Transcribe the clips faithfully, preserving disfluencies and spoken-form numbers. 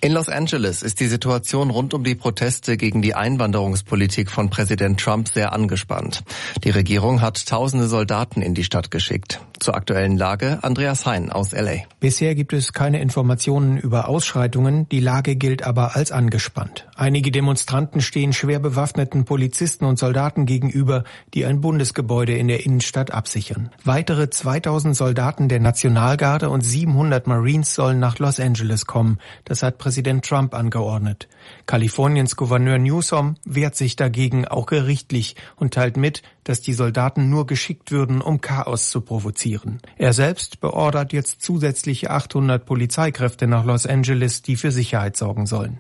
In Los Angeles ist die Situation rund um die Proteste gegen die Einwanderungspolitik von Präsident Trump sehr angespannt. Die Regierung hat tausende Soldaten in die Stadt geschickt. Zur aktuellen Lage Andreas Hein aus L A. Bisher gibt es keine Informationen über Ausschreitungen, die Lage gilt aber als angespannt. Einige Demonstranten stehen schwer bewaffneten Polizisten und Soldaten gegenüber, die ein Bundesgebäude in der Innenstadt absichern. Weitere zweitausend Soldaten der Nationalgarde und siebenhundert Marines sollen nach Los Angeles kommen. Das hat Präsident Trump angeordnet. Kaliforniens Gouverneur Newsom wehrt sich dagegen auch gerichtlich und teilt mit, dass die Soldaten nur geschickt würden, um Chaos zu provozieren. Er selbst beordert jetzt zusätzliche achthundert Polizeikräfte nach Los Angeles, die für Sicherheit sorgen sollen.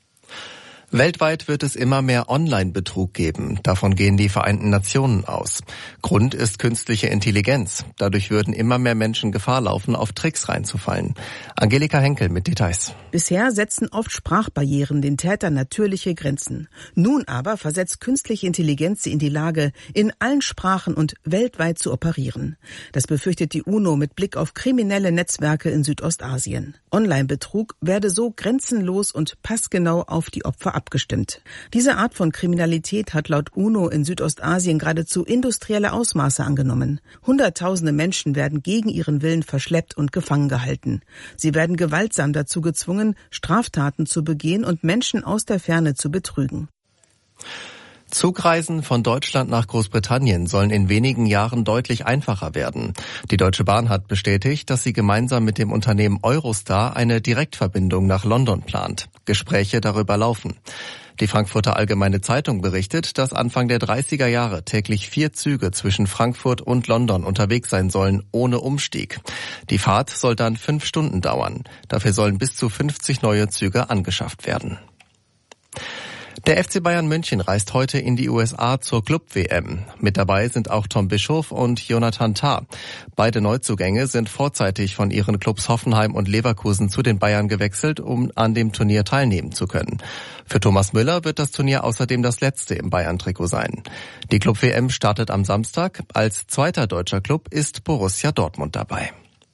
Weltweit wird es immer mehr Online-Betrug geben. Davon gehen die Vereinten Nationen aus. Grund ist künstliche Intelligenz. Dadurch würden immer mehr Menschen Gefahr laufen, auf Tricks reinzufallen. Angelika Henkel mit Details. Bisher setzen oft Sprachbarrieren den Tätern natürliche Grenzen. Nun aber versetzt künstliche Intelligenz sie in die Lage, in allen Sprachen und weltweit zu operieren. Das befürchtet die UNO mit Blick auf kriminelle Netzwerke in Südostasien. Online-Betrug werde so grenzenlos und passgenau auf die Opfer abgestimmt. Diese Art von Kriminalität hat laut UNO in Südostasien geradezu industrielle Ausmaße angenommen. Hunderttausende Menschen werden gegen ihren Willen verschleppt und gefangen gehalten. Sie werden gewaltsam dazu gezwungen, Straftaten zu begehen und Menschen aus der Ferne zu betrügen. Zugreisen von Deutschland nach Großbritannien sollen in wenigen Jahren deutlich einfacher werden. Die Deutsche Bahn hat bestätigt, dass sie gemeinsam mit dem Unternehmen Eurostar eine Direktverbindung nach London plant. Gespräche darüber laufen. Die Frankfurter Allgemeine Zeitung berichtet, dass Anfang der dreißiger Jahre täglich vier Züge zwischen Frankfurt und London unterwegs sein sollen, ohne Umstieg. Die Fahrt soll dann fünf Stunden dauern. Dafür sollen bis zu fünfzig neue Züge angeschafft werden. Der F C Bayern München reist heute in die U S A zur Club-W M. Mit dabei sind auch Tom Bischoff und Jonathan Tah. Beide Neuzugänge sind vorzeitig von ihren Clubs Hoffenheim und Leverkusen zu den Bayern gewechselt, um an dem Turnier teilnehmen zu können. Für Thomas Müller wird das Turnier außerdem das letzte im Bayern-Trikot sein. Die Club-W M startet am Samstag. Als zweiter deutscher Club ist Borussia Dortmund dabei.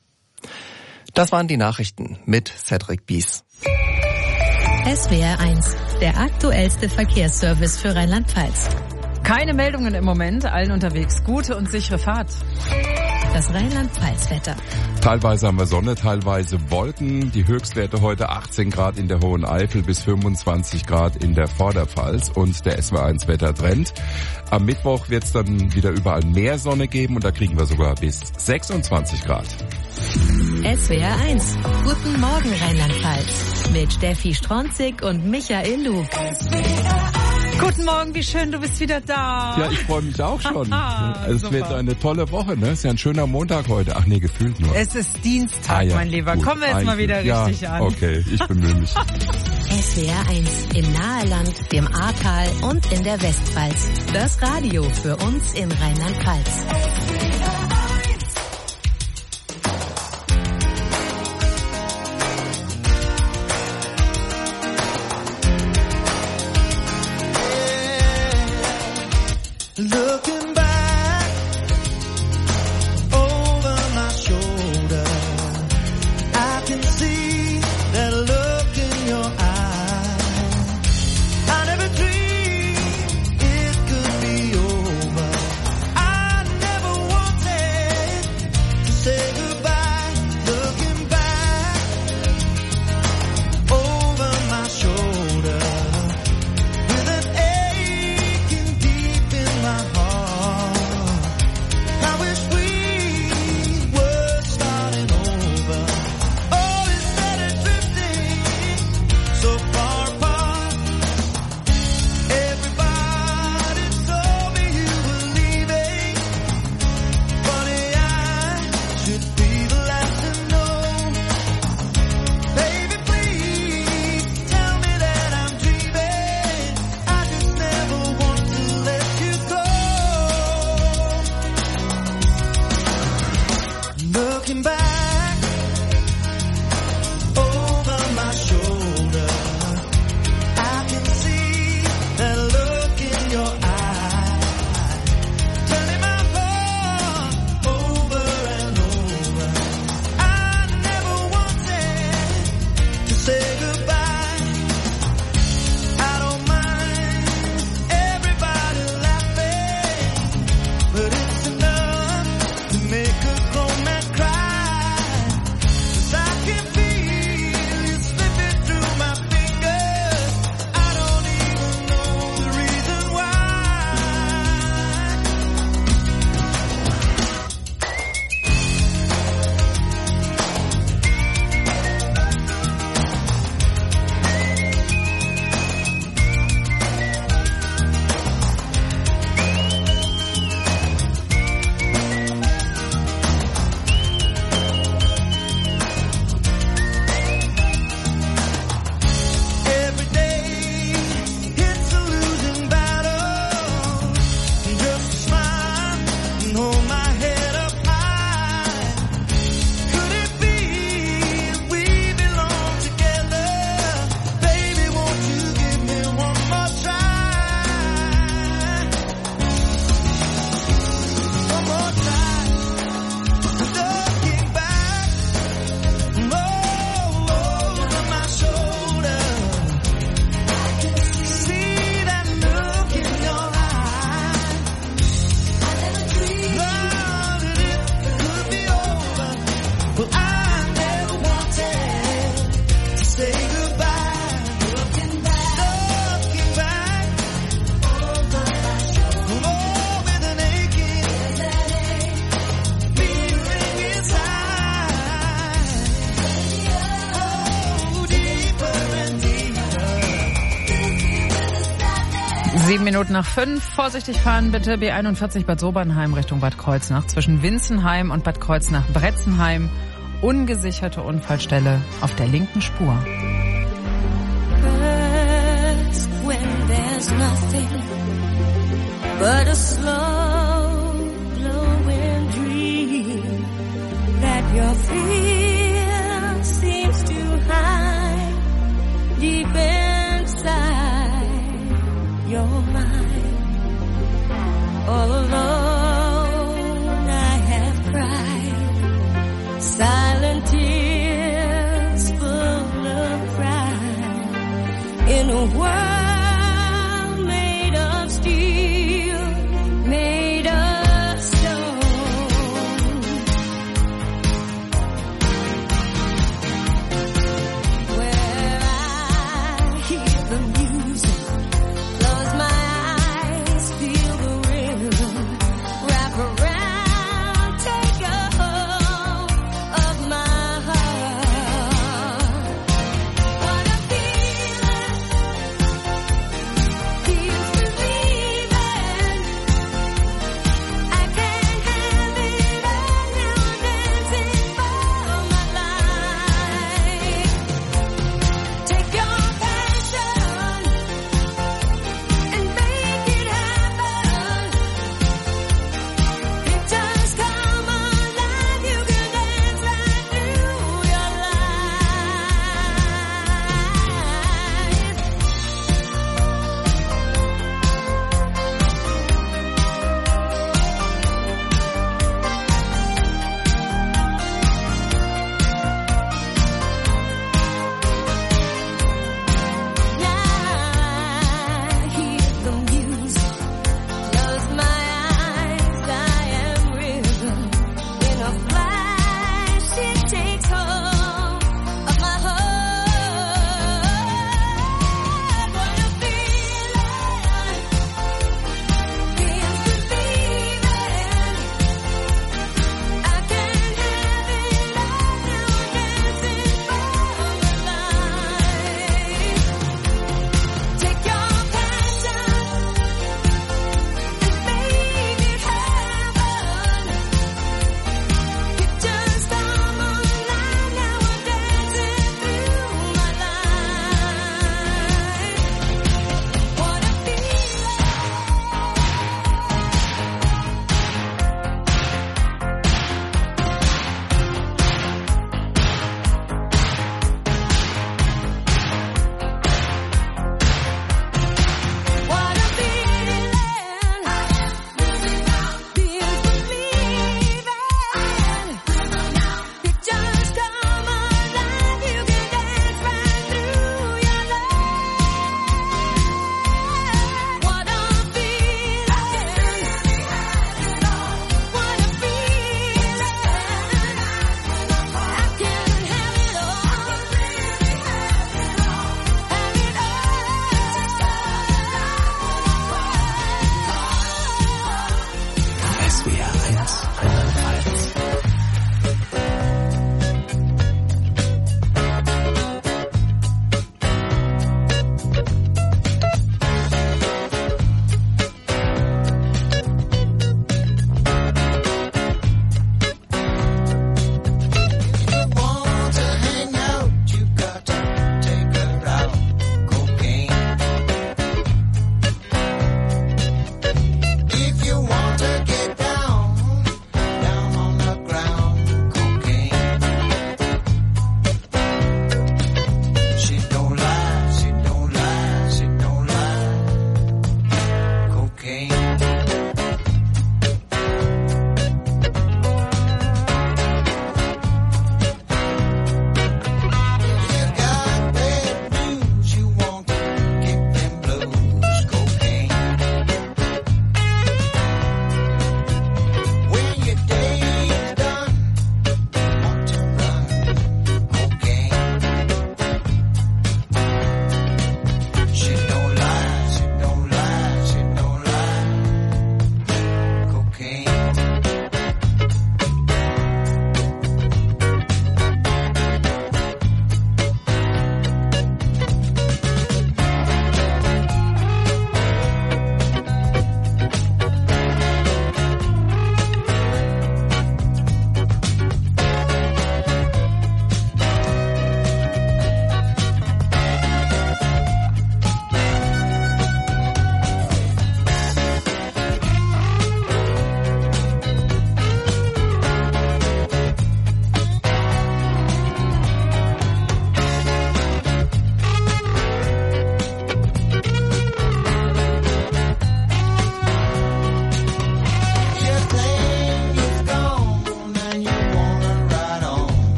Das waren die Nachrichten mit Cedric Bies. S W R eins, der aktuellste Verkehrsservice für Rheinland-Pfalz. Keine Meldungen im Moment, allen unterwegs gute und sichere Fahrt. Das Rheinland-Pfalz-Wetter. Teilweise haben wir Sonne, teilweise Wolken. Die Höchstwerte heute achtzehn Grad in der Hohen Eifel bis fünfundzwanzig Grad in der Vorderpfalz und der S W R eins Wettertrend. Am Mittwoch wird es dann wieder überall mehr Sonne geben und da kriegen wir sogar bis sechsundzwanzig Grad. S W R eins. Guten Morgen Rheinland-Pfalz. Mit Steffi Stronzig und Michael Lug. Guten Morgen, wie schön, du bist wieder da. Ja, ich freue mich auch schon. Es super. Wird eine tolle Woche, ne? Es ist ja ein schöner Montag heute. Ach nee, gefühlt nur. Es ist Dienstag, ah, ja, mein Lieber. Gut. Kommen wir jetzt mal wieder ja, richtig an. Okay, ich bemühe mich. S W R eins im Naheland, dem Ahrtal und in der Westpfalz. Das Radio für uns in Rheinland-Pfalz. Looking back over my shoulder, I can see that look in your eye. I never dreamed it could be over. I never wanted Sieben Minuten nach fünf. Vorsichtig fahren bitte. B einundvierzig Bad Sobernheim Richtung Bad Kreuznach. Zwischen Winzenheim und Bad Kreuznach-Bretzenheim. Ungesicherte Unfallstelle auf der linken Spur. First, when there's nothing but a slow glowing dream that your fear seems to hide deep inside your mind. All alone I have cried silent tears full of pride in a world made of steel, made of stone. Where I hear the music, close my eyes, feel the rhythm, wrap around, take a hold of my heart. What a feeling,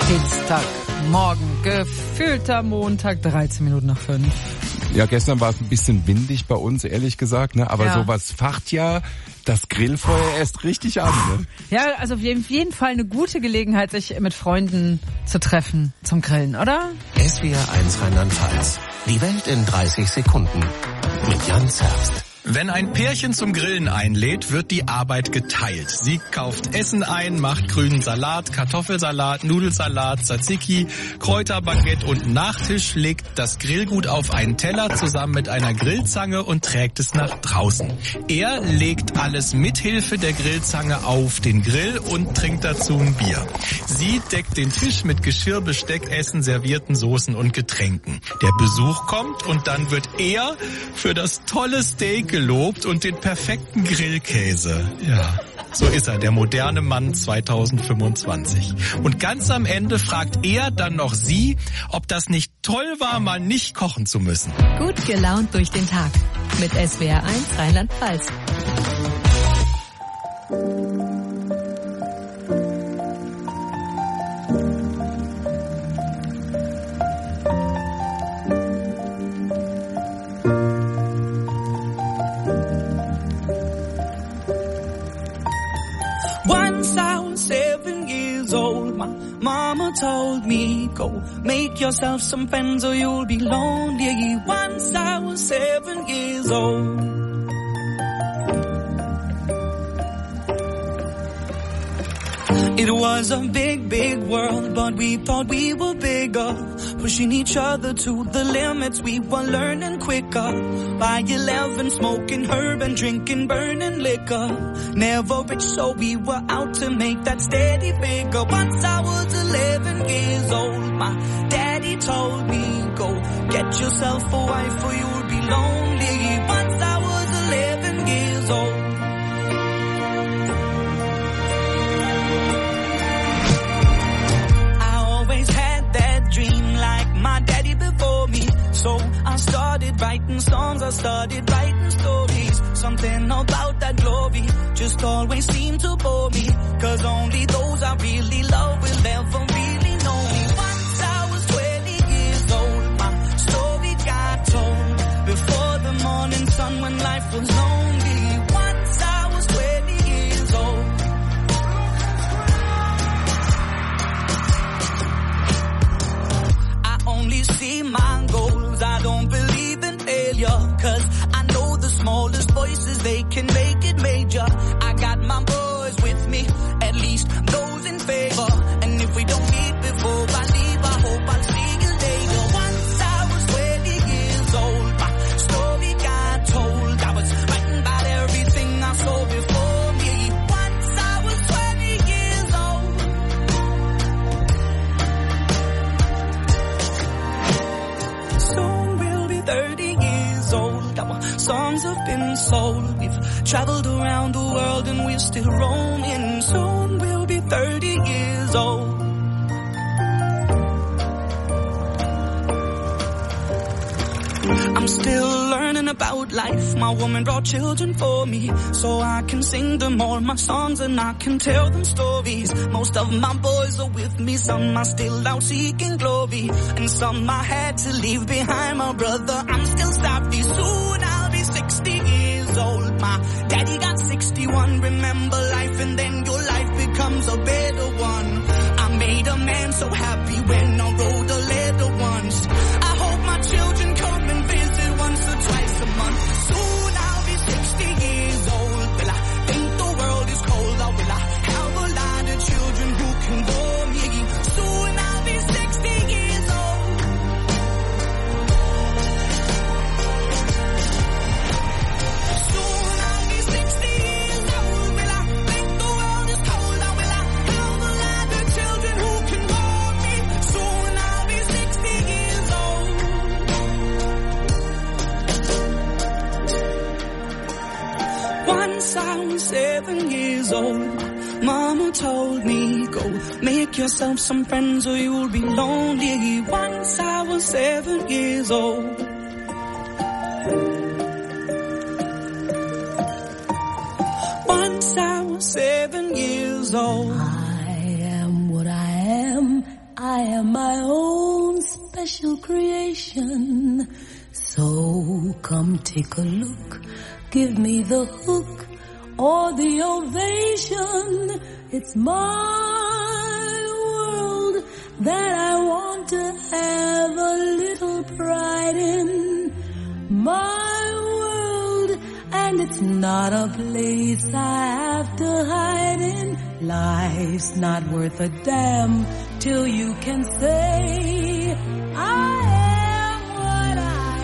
Dienstagmorgen, gefühlter Montag, dreizehn Minuten nach fünf. Ja, gestern war es ein bisschen windig bei uns, ehrlich gesagt, ne? Aber ja. sowas facht ja das Grillfeuer erst richtig an, ne? Ja, also auf jeden Fall eine gute Gelegenheit, sich mit Freunden zu treffen zum Grillen, oder? S W R eins Rheinland-Pfalz. Die Welt in dreißig Sekunden. Mit Jan Zerbst. Wenn ein Pärchen zum Grillen einlädt, wird die Arbeit geteilt. Sie kauft Essen ein, macht grünen Salat, Kartoffelsalat, Nudelsalat, Tzatziki, Kräuterbaguette und Nachtisch, legt das Grillgut auf einen Teller zusammen mit einer Grillzange und trägt es nach draußen. Er legt alles mithilfe der Grillzange auf den Grill und trinkt dazu ein Bier. Sie deckt den Tisch mit Geschirr, Besteck, Essen, servierten Soßen und Getränken. Der Besuch kommt und dann wird er für das tolle Steak gelobt und den perfekten Grillkäse. Ja, so ist er, der moderne Mann zweitausendfünfundzwanzig. Und ganz am Ende fragt er dann noch sie, ob das nicht toll war, mal nicht kochen zu müssen. Gut gelaunt durch den Tag mit S W R eins Rheinland-Pfalz. Once I was seven years old, my mama told me, go make yourself some friends or you'll be lonely. Once I was seven years old. It was a big, big world, but we thought we were bigger. Pushing each other to the limits, we were learning quicker. By eleven, smoking herb and drinking burning liquor. Never rich, so we were out to make that steady figure. Once I was eleven years old, my daddy told me, go get yourself a wife or you'll be lonely. Once I was eleven years old. My daddy before me, so I started writing songs, I started writing stories. Something about that glory just always seemed to bore me, cause only those I really love will ever really know me. Once I was twenty years old, my story got told before the morning sun when life was lonely. Once I was twenty years old. Only see my goals, I don't believe in failure, cause I know the smallest voices, they can make it major. I got my boys with me, at least those in favor, and if we don't meet before I leave, I hope I'll see you later. Once I was twenty years old, my story got told, I was writing about everything I saw before me. Once I was twenty years old. Soon we'll be thirty years old. Our songs have been sold. We've traveled around the world and we're still roaming. Soon we'll be thirty years old. I'm still learning about life. My woman brought children for me, so I can sing them all my songs and I can tell them stories. Most of my boys are with me, some are still out seeking glory, and some I had to leave behind. My brother, I'm still sorry. Soon I'll be sixty years old. My daddy got sixty-one. Remember life and then your life becomes a better one. I made a man so happy when I wrote a letter once. I hope my children come and visit once or twice a month. Soon I'll be sixty years old. Will I think the world is cold, or will I have a lot of children who can bore me? Soon I'll be sixty years old. Soon I'll be sixty years old. Will I think the world is cold, or will I have a lot of children who can bore me? Soon I'll be sixty years old. Once I was seven years old, mama told me, go make yourself some friends or you'll be lonely. Once I was seven years old. Once I was seven years old. I am what I am. I am my own special creation. So come take a look, give me the hook or the ovation. It's my world that I want to have a little pride in. My world, and it's not a place I have to hide in. Life's not worth a damn till you can say I am what I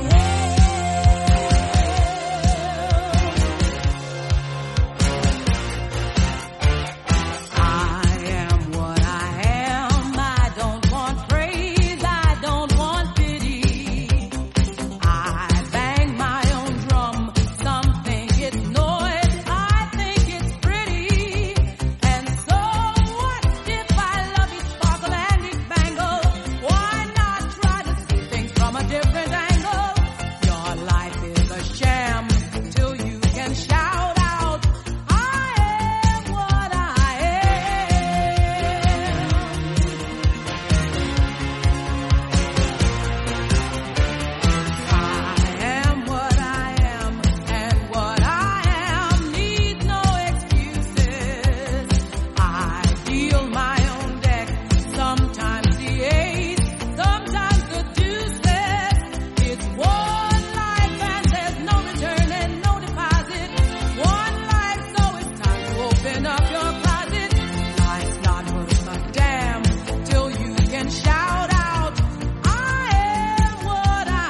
am. I am what I am. I don't want praise, I don't want pity. I bang my own drum, some think it's noise, I think it's pretty. And so what if I love each sparkle and each bangle? Why not try to see things from a different angle? Your life is a sham till you can shout out, I am what I am. I am what I am, and what I am needs no excuses. I deal my own deck, sometimes the ace, sometimes the deuces. It's one life and there's no return and no deposit. One life, so it's time to open up your closet. Life's not worth a damn till you can shout out, I am what I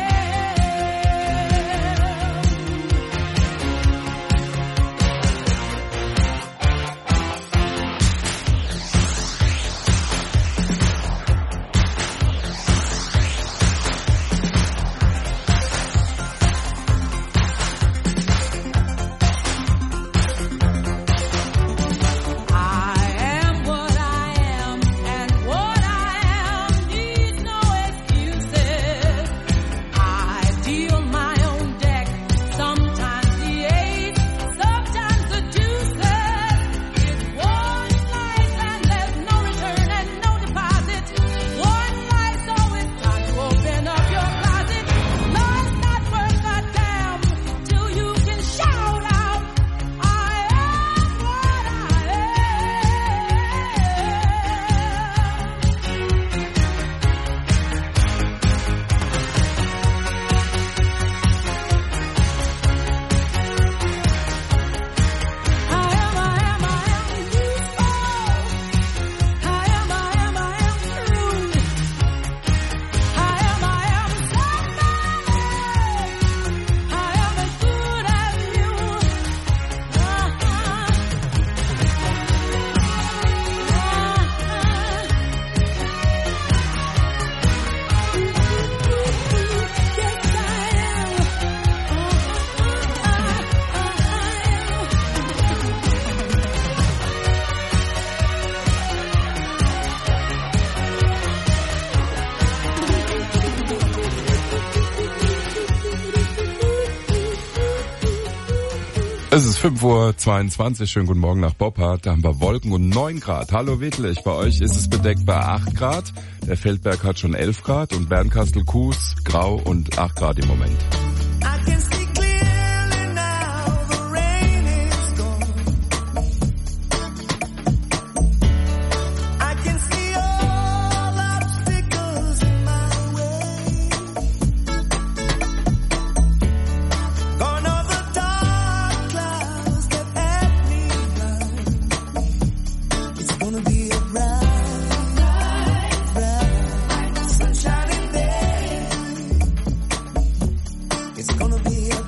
I am what I am, and what I am needs no excuses. I deal my own deck, sometimes the ace, sometimes the deuces. It's one life and there's no return and no deposit. One life, so it's time to open up your closet. Life's not worth a damn till you can shout out, I am what I am. I am, I am, I am useful. I am, I am, I am true. I am, I am somebody. I am as good as you. Es ist fünf Uhr zweiundzwanzig. Schönen guten Morgen nach Boppard. Da haben wir Wolken und neun Grad. Hallo Wittlich, bei euch ist es bedeckt bei acht Grad. Der Feldberg hat schon elf Grad und Bernkastel-Kues grau und acht Grad im Moment. I can see clearly now, the rain is gone. I can see all obstacles in my way. Gone are the dark clouds that had me blind. It's gonna be a bright, bright, bright, sunshiny day. It's gonna be a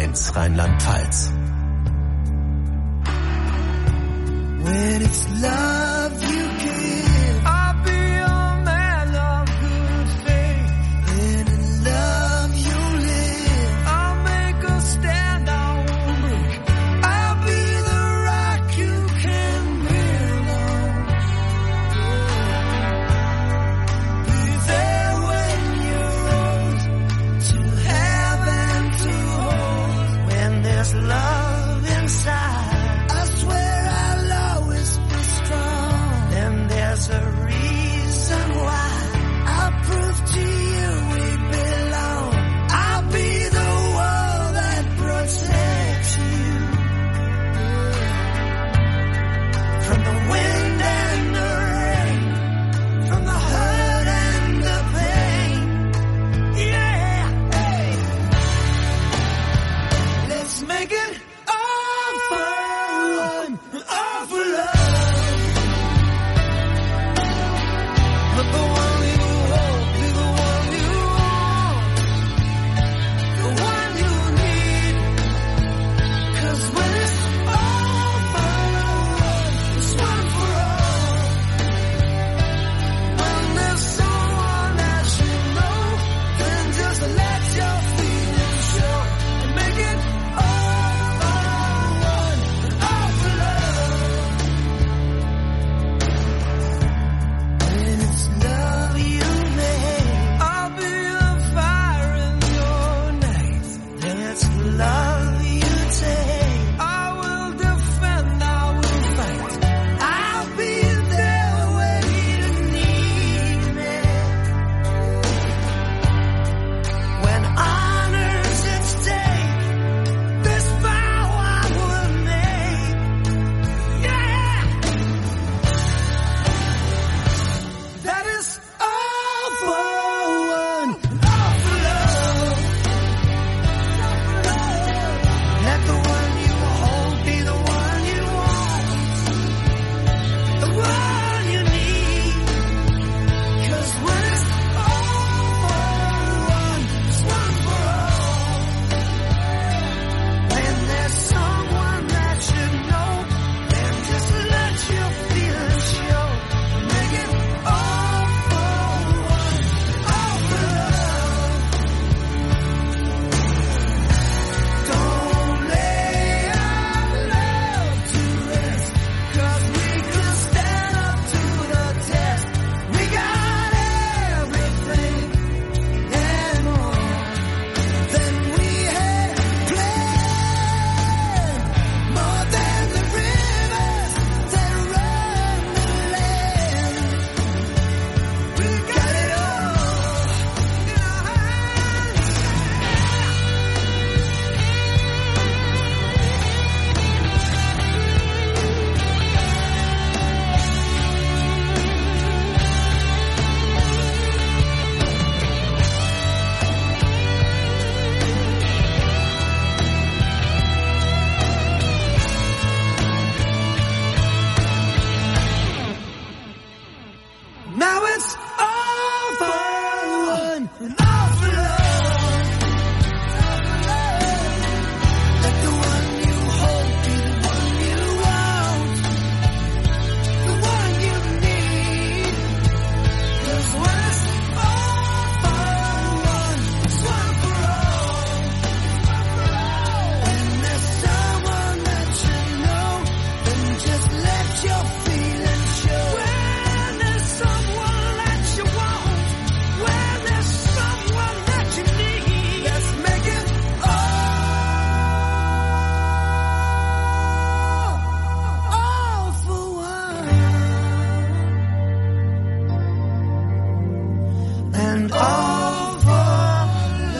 eins Rheinland-Pfalz. When it's love you give, I'll be a man of good faith. And in love you live, I'll make a stand, I won't break. I'll be the rock you can build on. Be there when you're old, to have and to hold. When there's love inside, there's a reason why I'll prove to you we belong. I'll be the wall that protects you from the wind and the rain, from the hurt and the pain. Yeah, hey. Let's make it all fun, all for love. But the one you hold, be the one you want, the one you need. 'Cause when it's all for it's one for all. When there's someone that you know, then just let your feelings show and make it all for one, all for love. When it's love you make, I'll be the fire in your night. That's love you take, I will defend, I will fight. I'll be there when you need me. When honor's at stake, this vow I would make. Yeah, that is all for one, all for love. Let the one you hold be the one you want, the one you need. 'Cause when it's all for one, it's one for all. When there's someone that you know, then just let your feelings show. Make it all for one, all for love. Don't lay our love to rest, 'cause we could stand up to the test. We got everything and more than we had planned. More than the rivers that run the land. We got it all in our hands. Now it's all for one and all for love. Let the one you hold be the one you want, the one you need. 'Cause when it's all for one, it's one for all. When there's someone that you know, then just let your feelings show. When there's someone that you want, when there's someone that you need, let's make it all, all for one, and all for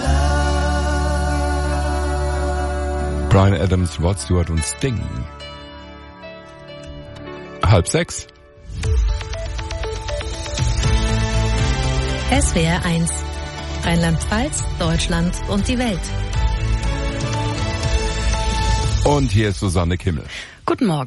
love. Bryan Adams, Rod Stewart und Sting. Halb sechs. S W R eins. Rheinland-Pfalz, Deutschland und die Welt. Und hier ist Susanne Kimmel. Guten Morgen.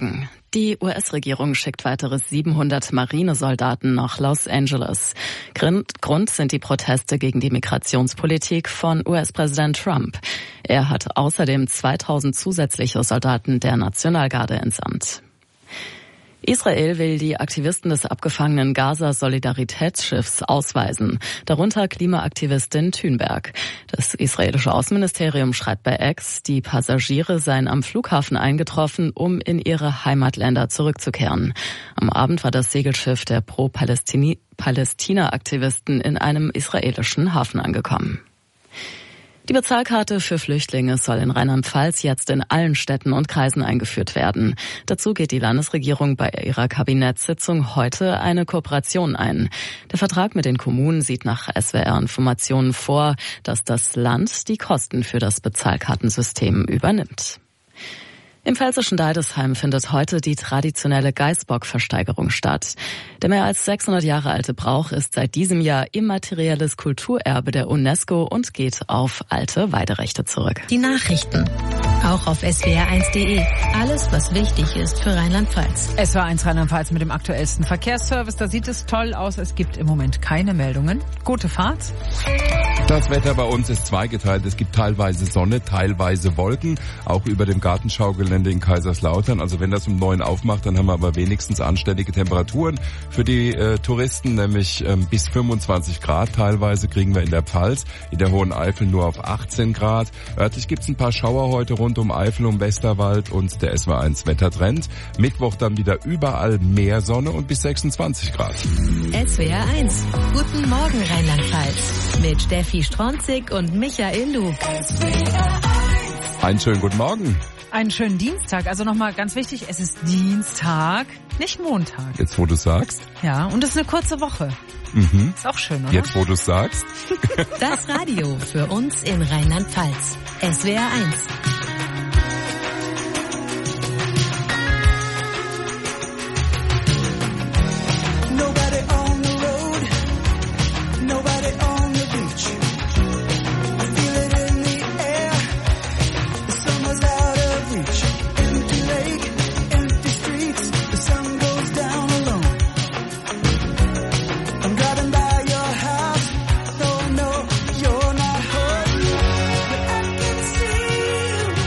Die U S-Regierung schickt weitere siebenhundert Marinesoldaten nach Los Angeles. Grund sind die Proteste gegen die Migrationspolitik von U S-Präsident Trump. Er hat außerdem zweitausend zusätzliche Soldaten der Nationalgarde entsandt. Israel will die Aktivisten des abgefangenen Gaza-Solidaritätsschiffs ausweisen, darunter Klimaaktivistin Thünberg. Das israelische Außenministerium schreibt bei X, die Passagiere seien am Flughafen eingetroffen, um in ihre Heimatländer zurückzukehren. Am Abend war das Segelschiff der Pro-Palästina-Aktivisten in einem israelischen Hafen angekommen. Die Bezahlkarte für Flüchtlinge soll in Rheinland-Pfalz jetzt in allen Städten und Kreisen eingeführt werden. Dazu geht die Landesregierung bei ihrer Kabinettssitzung heute eine Kooperation ein. Der Vertrag mit den Kommunen sieht nach S W R-Informationen vor, dass das Land die Kosten für das Bezahlkartensystem übernimmt. Im pfälzischen Deidesheim findet heute die traditionelle Geißbock-Versteigerung statt. Der mehr als sechshundert Jahre alte Brauch ist seit diesem Jahr immaterielles Kulturerbe der UNESCO und geht auf alte Weiderechte zurück. Die Nachrichten. Auch auf S W R eins punkt de. Alles, was wichtig ist für Rheinland-Pfalz. S W R eins Rheinland-Pfalz mit dem aktuellsten Verkehrsservice. Da sieht es toll aus. Es gibt im Moment keine Meldungen. Gute Fahrt. Das Wetter bei uns ist zweigeteilt. Es gibt teilweise Sonne, teilweise Wolken. Auch über dem Gartenschaugelände in Kaiserslautern. Also wenn das um neun aufmacht, dann haben wir aber wenigstens anständige Temperaturen für die äh, Touristen, nämlich ähm, bis fünfundzwanzig Grad teilweise kriegen wir in der Pfalz. In der Hohen Eifel nur auf achtzehn Grad. Örtlich gibt es ein paar Schauer heute rund um Eifel, um Westerwald und der S W R eins Wettertrend. Mittwoch dann wieder überall mehr Sonne und bis sechsundzwanzig Grad. S W R eins. Guten Morgen Rheinland-Pfalz. Mit Steffi Stronzig und Michael Lug. Einen schönen guten Morgen. Einen schönen Dienstag. Also nochmal ganz wichtig, es ist Dienstag, nicht Montag. Jetzt, wo du sagst. Ja, und es ist eine kurze Woche. Mhm. Ist auch schön, oder? Jetzt, wo du sagst. Das Radio für uns in Rheinland-Pfalz. S W R eins. You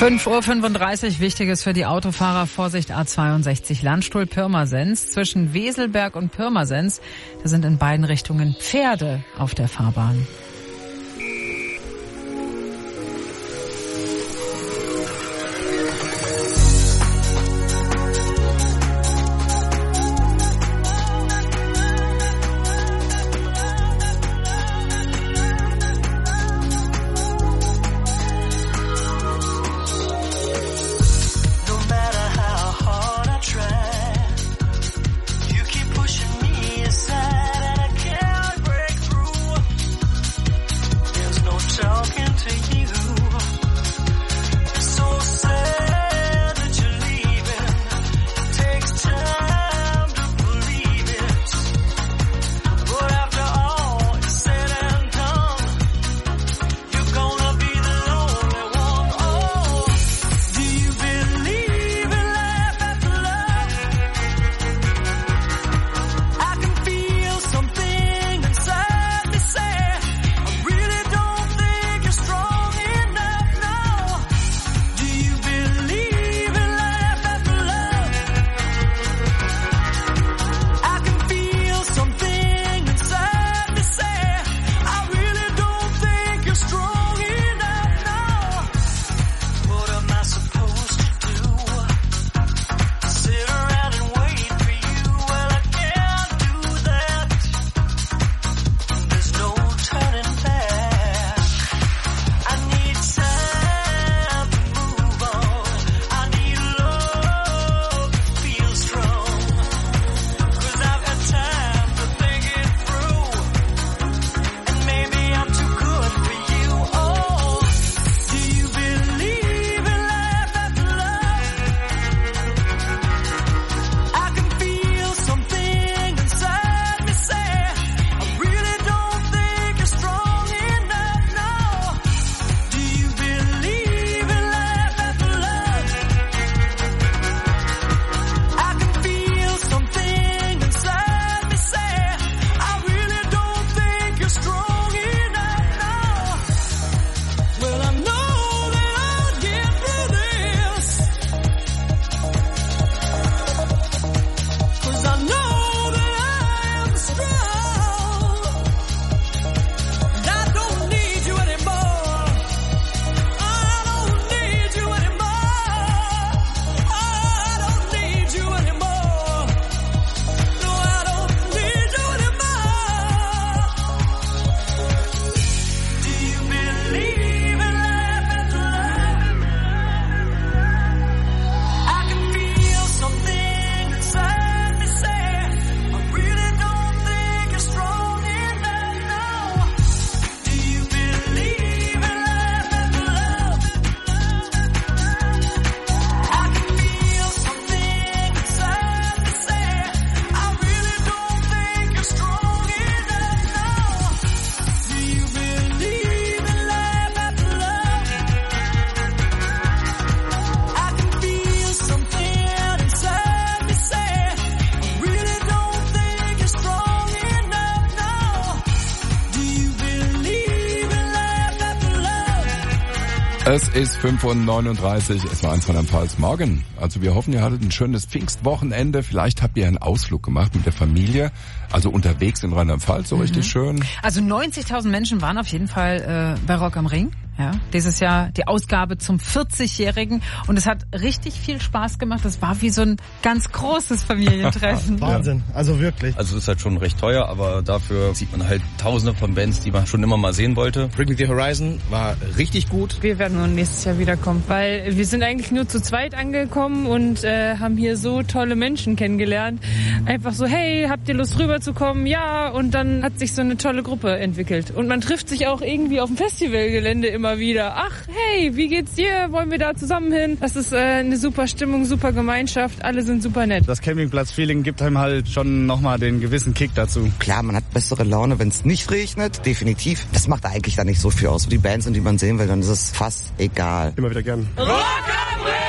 fünf Uhr fünfunddreißig, Wichtiges für die Autofahrer. Vorsicht, A zweiundsechzig Landstuhl-Pirmasens. Zwischen Weselberg und Pirmasens, da sind in beiden Richtungen Pferde auf der Fahrbahn. Es ist fünf Uhr neununddreißig, es war eins von Rheinland-Pfalz. Morgen. Also wir hoffen, ihr hattet ein schönes Pfingstwochenende. Vielleicht habt ihr einen Ausflug gemacht mit der Familie, also unterwegs in Rheinland-Pfalz, so mhm. richtig schön. Also neunzigtausend Menschen waren auf jeden Fall äh, bei Rock am Ring. Ja, dieses Jahr die Ausgabe zum vierzigjährigen und es hat richtig viel Spaß gemacht. Es war wie so ein ganz großes Familientreffen. Wahnsinn, also wirklich. Also es ist halt schon recht teuer, aber dafür sieht man halt tausende von Bands, die man schon immer mal sehen wollte. Bring Me The Horizon war richtig gut. Wir werden nur nächstes Jahr wiederkommen, weil wir sind eigentlich nur zu zweit angekommen und äh, haben hier so tolle Menschen kennengelernt. Einfach so, hey, habt ihr Lust rüberzukommen? Ja, und dann hat sich so eine tolle Gruppe entwickelt. Und man trifft sich auch irgendwie auf dem Festivalgelände immer Immer wieder. Ach, hey, wie geht's dir? Wollen wir da zusammen hin? Das ist äh, eine super Stimmung, super Gemeinschaft. Alle sind super nett. Das Campingplatz-Feeling gibt einem halt schon nochmal den gewissen Kick dazu. Klar, man hat bessere Laune, wenn es nicht regnet, definitiv. Das macht eigentlich da nicht so viel aus. Für die Bands, die man sehen will, dann ist es fast egal. Immer wieder gern. Rock am Ring!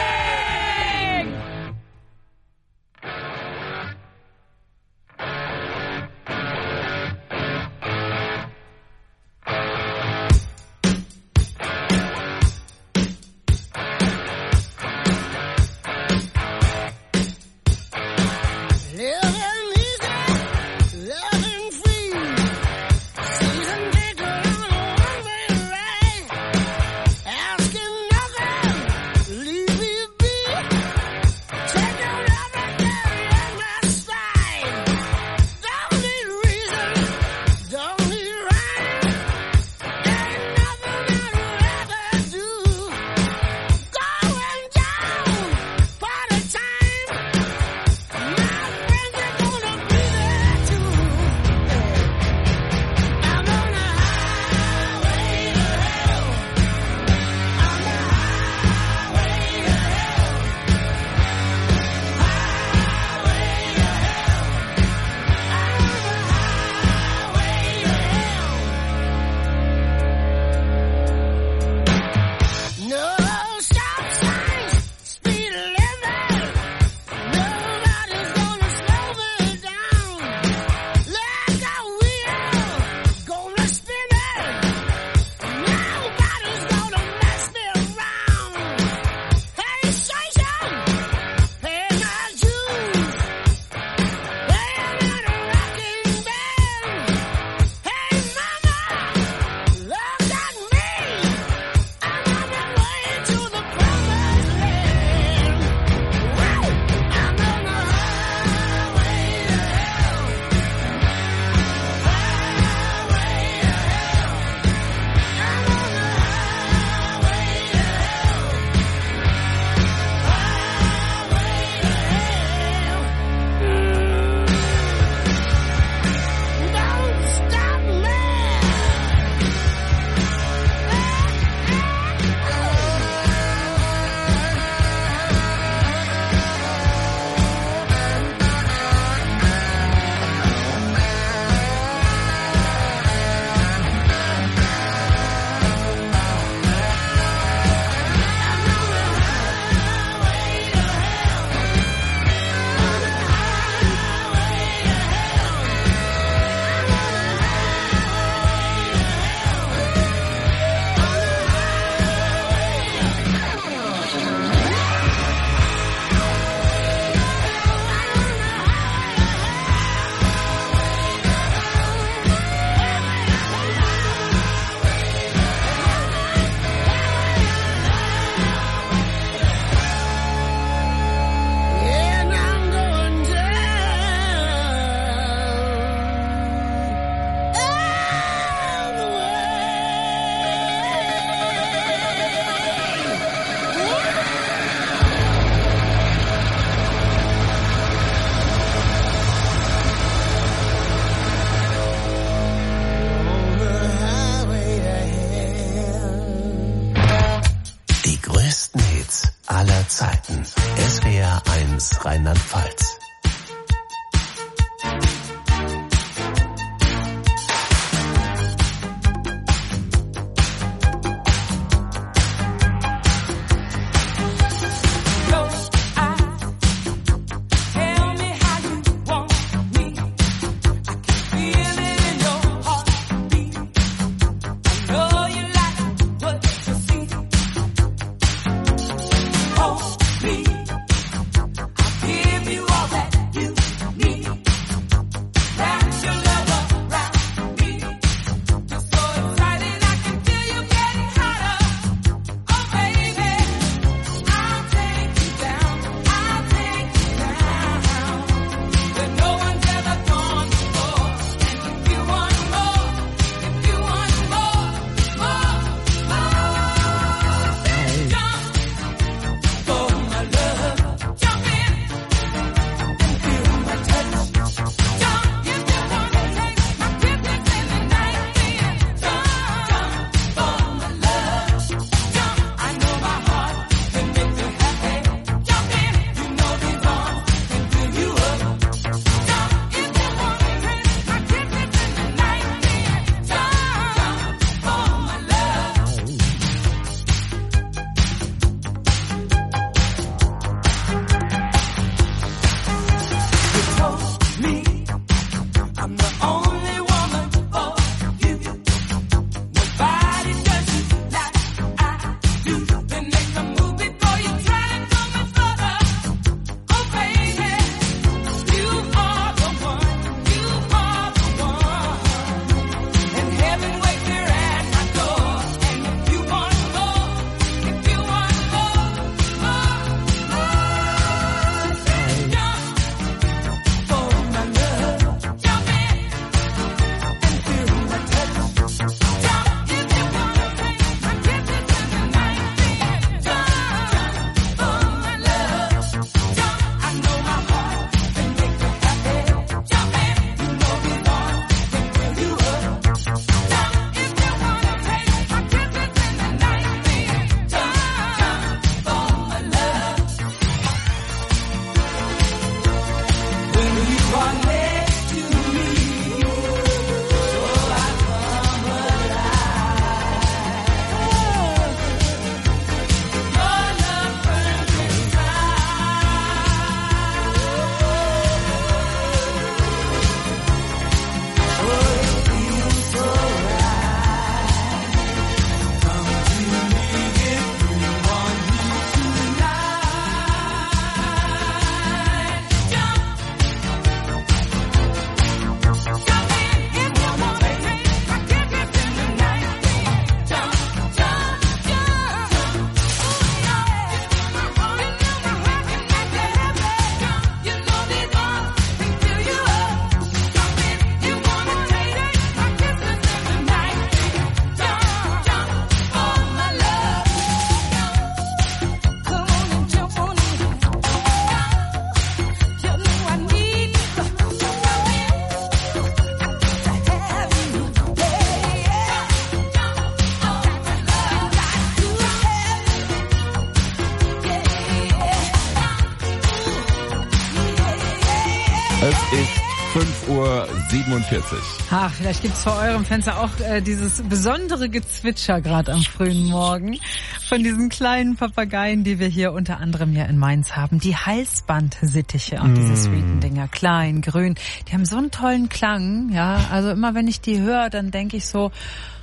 aus Rheinland-Pfalz. Es ist fünf Uhr siebenundvierzig. Ach, vielleicht gibt's vor eurem Fenster auch äh, dieses besondere Gezwitscher gerade am frühen Morgen von diesen kleinen Papageien, die wir hier unter anderem ja in Mainz haben. Die Halsbandsittiche und mm. diese sweeten Dinger, klein, grün. Die haben so einen tollen Klang, ja. Also immer wenn ich die höre, dann denke ich so,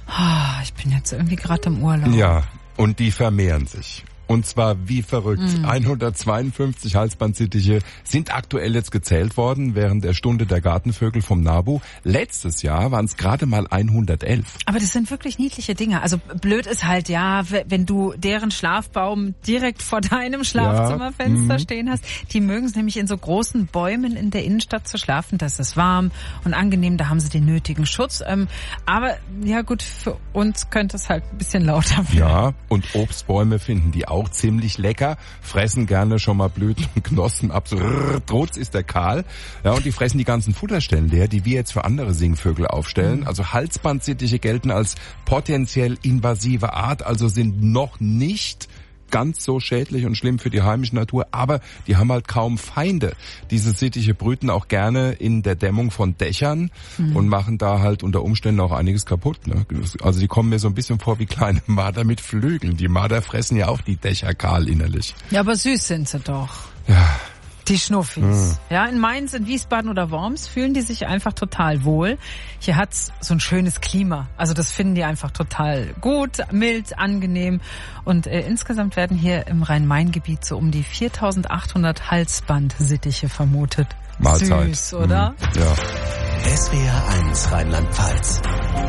oh, ich bin jetzt irgendwie gerade im Urlaub. Ja, und die vermehren sich. Und zwar wie verrückt. Mm. hundertzweiundfünfzig Halsbandsittiche sind aktuell jetzt gezählt worden während der Stunde der Gartenvögel vom NABU. Letztes Jahr waren es gerade mal hundertelf. Aber das sind wirklich niedliche Dinge. Also blöd ist halt, ja, wenn du deren Schlafbaum direkt vor deinem Schlafzimmerfenster ja. stehen hast. Die mögen es nämlich in so großen Bäumen in der Innenstadt zu schlafen. Das ist warm und angenehm, da haben sie den nötigen Schutz. Aber ja gut, für uns könnte es halt ein bisschen lauter werden. Ja, und Obstbäume finden die auch ziemlich lecker, fressen gerne schon mal Blüten und Knospen ab, so rotz ist der Kahl. Ja, und die fressen die ganzen Futterstellen leer, die wir jetzt für andere Singvögel aufstellen. Mhm. Also Halsbandsittiche gelten als potenziell invasive Art, also sind noch nicht ganz so schädlich und schlimm für die heimische Natur, aber die haben halt kaum Feinde. Diese Sittiche brüten auch gerne in der Dämmung von Dächern mhm. und machen da halt unter Umständen auch einiges kaputt. Ne? Also die kommen mir so ein bisschen vor wie kleine Marder mit Flügeln. Die Marder fressen ja auch die Dächer kahl innerlich. Ja, aber süß sind sie doch. Ja. Die Schnuffis. Mhm. Ja, in Mainz, in Wiesbaden oder Worms fühlen die sich einfach total wohl. Hier hat's so ein schönes Klima. Also das finden die einfach total gut, mild, angenehm. Und äh, insgesamt werden hier im Rhein-Main-Gebiet so um die viertausendachthundert Halsbandsittiche vermutet. Mahlzeit. Süß, oder? Mhm. Ja. S W R eins Rheinland-Pfalz.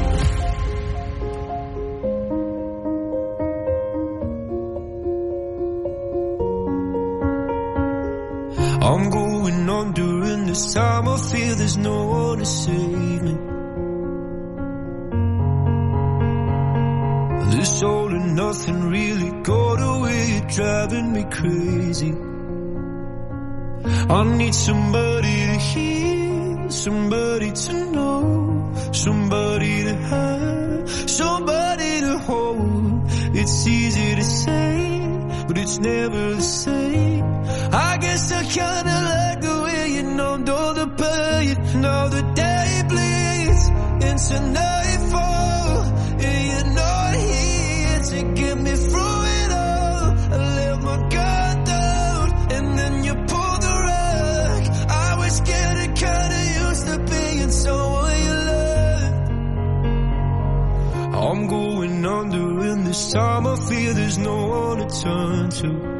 I'm going on during this time. I feel there's no one to save me. This all and nothing really got away. You're driving me crazy. I need somebody to hear, somebody to know, somebody to have, somebody to hold. It's easy to say, but it's never the same. I guess I kinda like the way you numbed all the pain. Now the day bleeds into nightfall, and you're not here to get me through it all. I let my guard down, and then you pulled the rug. I was getting kinda used to being someone you loved. I'm going under, and this time I feel there's no one to turn to.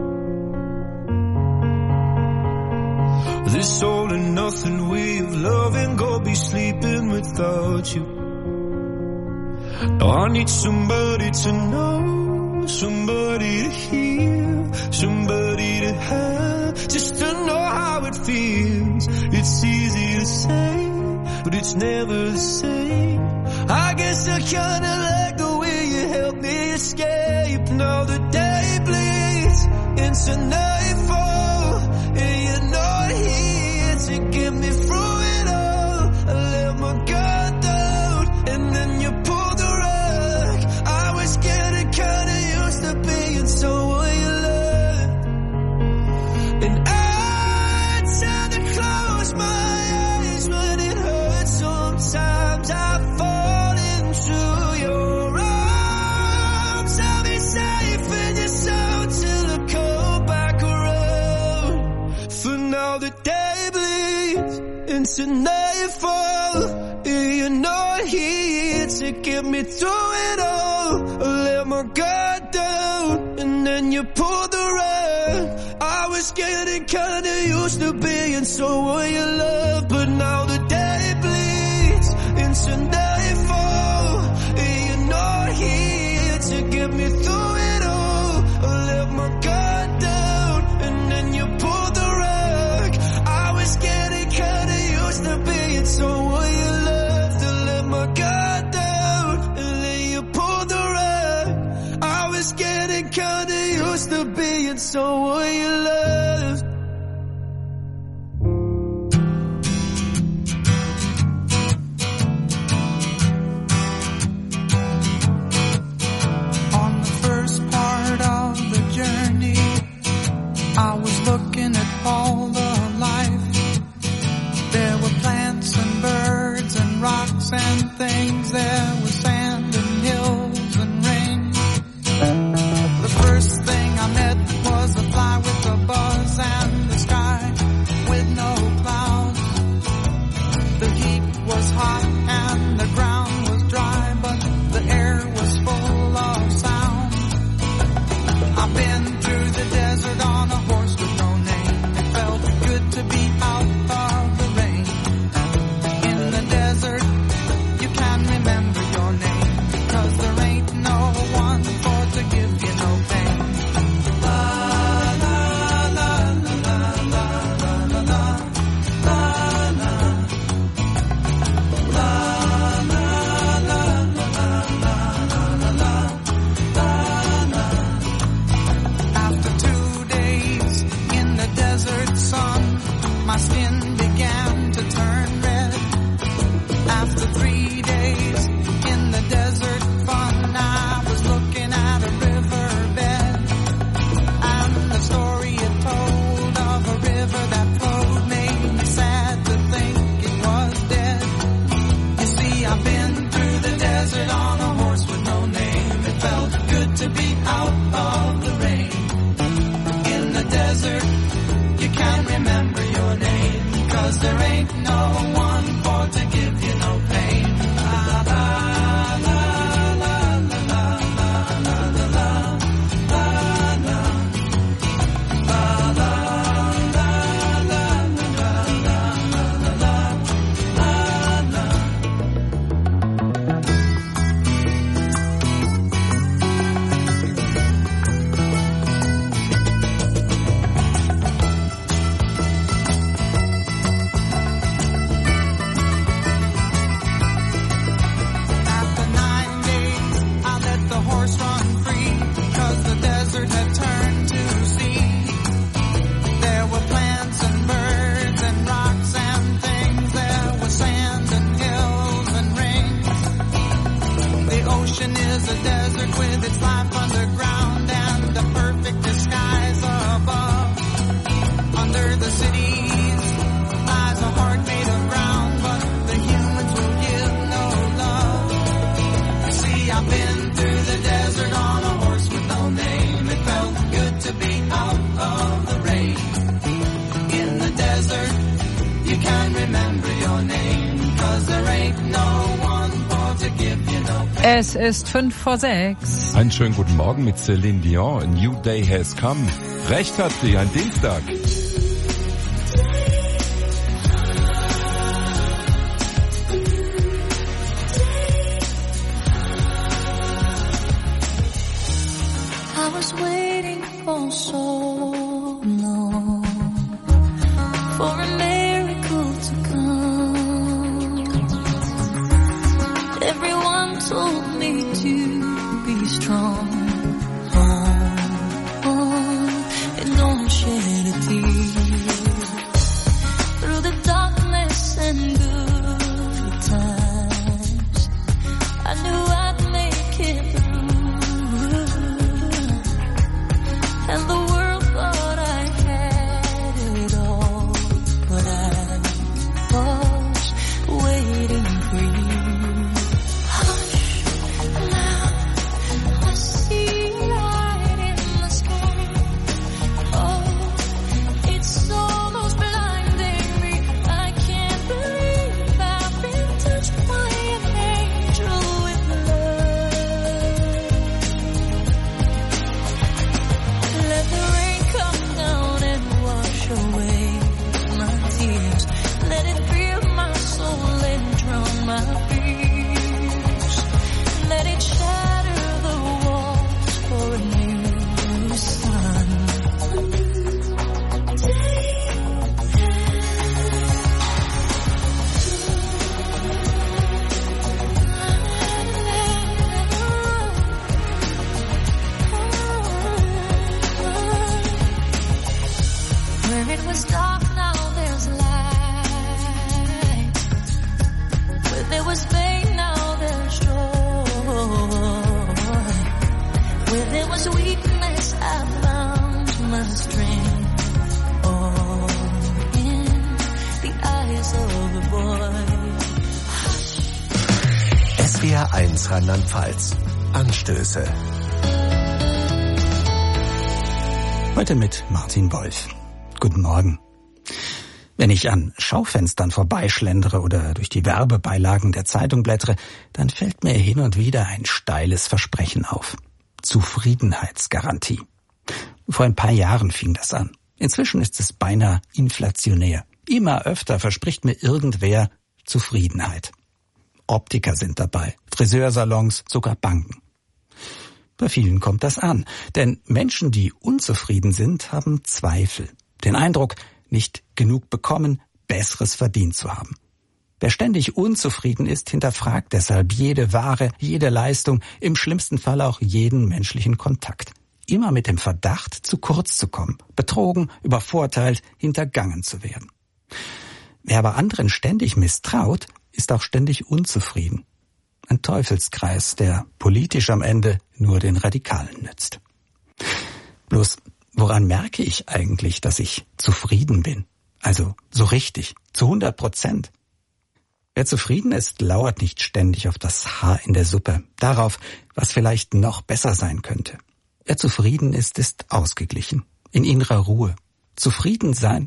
This all and nothing way of loving, go be sleeping without you. Now I need somebody to know, somebody to hear, somebody to have, just to know how it feels. It's easy to say, but it's never the same. I guess I kinda like the way you help me escape. Now the day bleeds into nightfall, and you're not here to get me through it all. I let my guard down, and then you pulled the rug. I was getting kinda used to being someone you loved, and I tend to close my eyes when it hurts. Sometimes I fall into your arms. I'll be safe in your soul till I come back around. For now the day bleeds into nightfall, and you're not here to get me through it all. I let my guard down, and then you pulled the rug. I was getting kinda used to being someone you love, but now the day bleeds into nightfall, and you're not here to get me through it all. I let my guard down, and then you pulled the rug. I was getting kinda used to being someone you loved. To let my guard down, and then you pulled the rug. I was getting kinda used to being someone you loved. On the first part of the journey, I was looking at all the life. There were plants and birds and rocks and things. There was sand and hills and rain. The first thing I met was a fly with a buzz and the sky with no clouds. The heat was hot and the ground was dry, but the air was full of sound. I've been through the desert on a horse with no name. It felt good to be out of the rain. In the desert, you can remember your name, 'cause there ain't no one for to give you no pain. La la la la la la la la la la la la la la la. After two days in the desert sun, my skin began to turn red. After three days in the desert fun, I was looking at a riverbed. remember your name, 'cause there ain't no one for to give you no pain. La la la la la la la la la la la la la la. Es ist fünf vor sechs. Einen schönen guten Morgen mit Celine Dion. A new day has come. Recht hat sie, ein Dienstag. I was waiting for so long for a miracle to come. Everyone told me to be strong. Oh, oh, and don't shed a tear. Through the darkness and good times, I knew I'd make it through. And the world thought I had it all, but I was waiting for you. S W R eins Rheinland-Pfalz. Anstöße. Heute mit Martin Wolf. Guten Morgen. Wenn ich an Schaufenstern vorbeischlendere oder durch die Werbebeilagen der Zeitung blättere, dann fällt mir hin und wieder ein steiles Versprechen auf. Zufriedenheitsgarantie. Vor ein paar Jahren fing das an. Inzwischen ist es beinahe inflationär. Immer öfter verspricht mir irgendwer Zufriedenheit. Optiker sind dabei, Friseursalons, sogar Banken. Bei vielen kommt das an, denn Menschen, die unzufrieden sind, haben Zweifel. Den Eindruck, nicht genug bekommen, Besseres verdient zu haben. Wer ständig unzufrieden ist, hinterfragt deshalb jede Ware, jede Leistung, im schlimmsten Fall auch jeden menschlichen Kontakt. Immer mit dem Verdacht, zu kurz zu kommen, betrogen, übervorteilt, hintergangen zu werden. Wer aber anderen ständig misstraut, ist auch ständig unzufrieden. Ein Teufelskreis, der politisch am Ende nur den Radikalen nützt. Bloß, woran merke ich eigentlich, dass ich zufrieden bin? Also so richtig, zu hundert Prozent. Wer zufrieden ist, lauert nicht ständig auf das Haar in der Suppe, darauf, was vielleicht noch besser sein könnte. Wer zufrieden ist, ist ausgeglichen, in innerer Ruhe. Zufrieden sein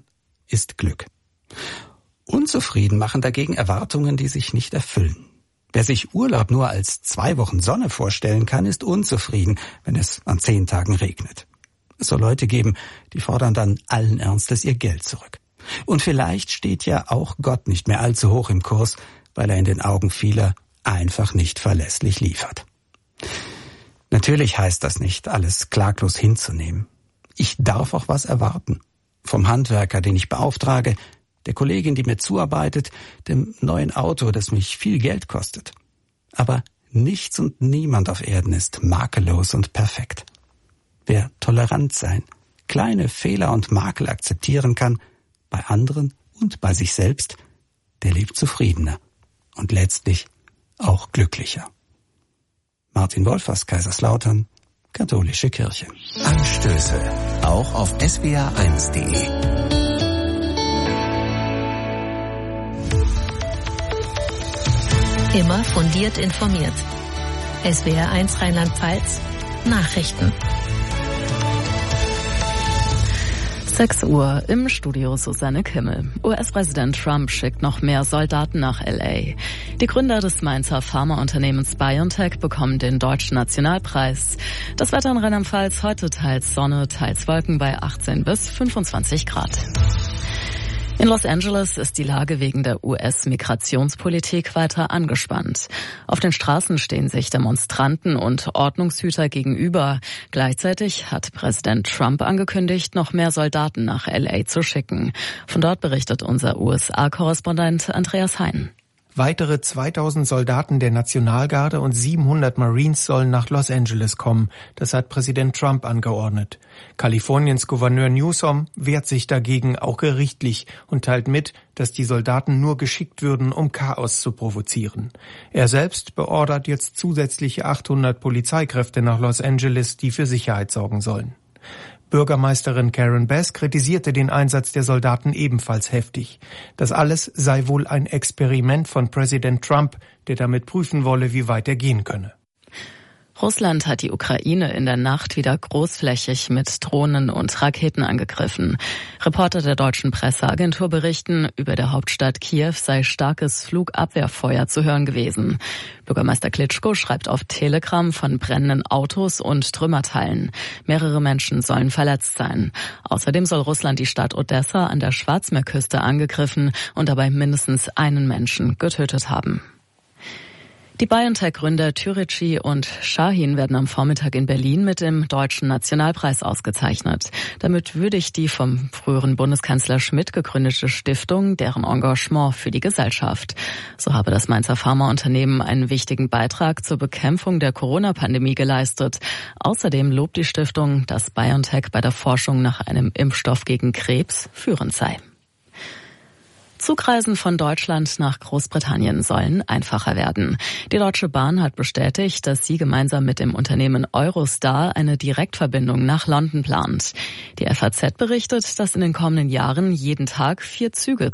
ist Glück. Unzufrieden machen dagegen Erwartungen, die sich nicht erfüllen. Wer sich Urlaub nur als zwei Wochen Sonne vorstellen kann, ist unzufrieden, wenn es an zehn Tagen regnet. Es soll Leute geben, die fordern dann allen Ernstes ihr Geld zurück. Und vielleicht steht ja auch Gott nicht mehr allzu hoch im Kurs, weil er in den Augen vieler einfach nicht verlässlich liefert. Natürlich heißt das nicht, alles klaglos hinzunehmen. Ich darf auch was erwarten. Vom Handwerker, den ich beauftrage, der Kollegin, die mir zuarbeitet, dem neuen Auto, das mich viel Geld kostet. Aber nichts und niemand auf Erden ist makellos und perfekt. Wer tolerant sein, kleine Fehler und Makel akzeptieren kann, bei anderen und bei sich selbst, der lebt zufriedener und letztlich auch glücklicher. Martin Wolf aus Kaiserslautern, Katholische Kirche. Anstöße, auch auf s w r eins punkt de. Immer fundiert informiert. S W R eins Rheinland-Pfalz, Nachrichten. sechs Uhr im Studio Susanne Kimmel. U S-Präsident Trump schickt noch mehr Soldaten nach L A. Die Gründer des Mainzer Pharmaunternehmens BioNTech bekommen den Deutschen Nationalpreis. Das Wetter in Rheinland-Pfalz heute teils Sonne, teils Wolken bei achtzehn bis fünfundzwanzig Grad. In Los Angeles ist die Lage wegen der U S-Migrationspolitik weiter angespannt. Auf den Straßen stehen sich Demonstranten und Ordnungshüter gegenüber. Gleichzeitig hat Präsident Trump angekündigt, noch mehr Soldaten nach L A zu schicken. Von dort berichtet unser U S A-Korrespondent Andreas Hein. Weitere zweitausend Soldaten der Nationalgarde und siebenhundert Marines sollen nach Los Angeles kommen. Das hat Präsident Trump angeordnet. Kaliforniens Gouverneur Newsom wehrt sich dagegen auch gerichtlich und teilt mit, dass die Soldaten nur geschickt würden, um Chaos zu provozieren. Er selbst beordert jetzt zusätzliche achthundert Polizeikräfte nach Los Angeles, die für Sicherheit sorgen sollen. Bürgermeisterin Karen Bass kritisierte den Einsatz der Soldaten ebenfalls heftig. Das alles sei wohl ein Experiment von Präsident Trump, der damit prüfen wolle, wie weit er gehen könne. Russland hat die Ukraine in der Nacht wieder großflächig mit Drohnen und Raketen angegriffen. Reporter der deutschen Presseagentur berichten, über der Hauptstadt Kiew sei starkes Flugabwehrfeuer zu hören gewesen. Bürgermeister Klitschko schreibt auf Telegram von brennenden Autos und Trümmerteilen. Mehrere Menschen sollen verletzt sein. Außerdem soll Russland die Stadt Odessa an der Schwarzmeerküste angegriffen und dabei mindestens einen Menschen getötet haben. Die BioNTech-Gründer Türeci und Shahin werden am Vormittag in Berlin mit dem Deutschen Nationalpreis ausgezeichnet. Damit würdigt die vom früheren Bundeskanzler Schmidt gegründete Stiftung deren Engagement für die Gesellschaft. So habe das Mainzer Pharmaunternehmen einen wichtigen Beitrag zur Bekämpfung der Corona-Pandemie geleistet. Außerdem lobt die Stiftung, dass BioNTech bei der Forschung nach einem Impfstoff gegen Krebs führend sei. Zugreisen von Deutschland nach Großbritannien sollen einfacher werden. Die Deutsche Bahn hat bestätigt, dass sie gemeinsam mit dem Unternehmen Eurostar eine Direktverbindung nach London plant. Die F A Z berichtet, dass in den kommenden Jahren jeden Tag vier Züge